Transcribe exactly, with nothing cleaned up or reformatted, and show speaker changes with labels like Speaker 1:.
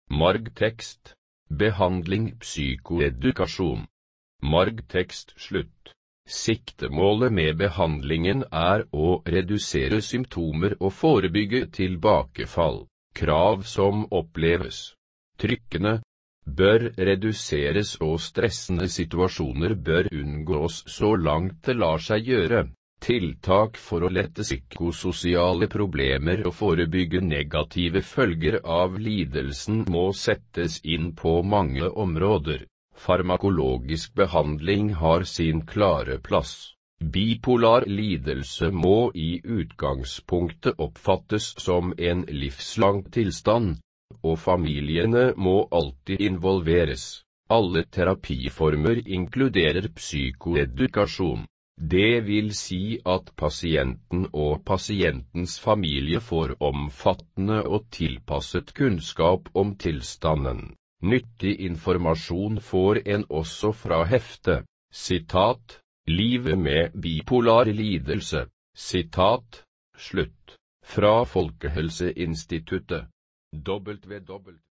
Speaker 1: Margtekst. Behandling psykoedukasjon. Margtekst slutt. Siktemålet med behandlingen er å redusere symptomer og forebygge tilbakefall. Krav som oppleves trykkende bør reduseres og stressende situasjoner bør unngås så langt det lar seg gjøre. Tiltak for å lette psykososiale problemer og forebygge negative følger av lidelsen må settes inn på mange områder. Farmakologisk behandling har sin klare plass. Bipolar lidelse må i utgangspunktet oppfattes som en livslang tilstand, og familiene må alltid involveres. Alle terapiformer inkluderer psykoedukasjon. Det vil si at pasienten og pasientens familie får omfattende og tilpasset kunnskap om tilstanden. Nyttig informasjon får en også fra heftet, sitat, Livet med bipolar lidelse, sitat, slutt, fra Folkehelseinstituttet, www.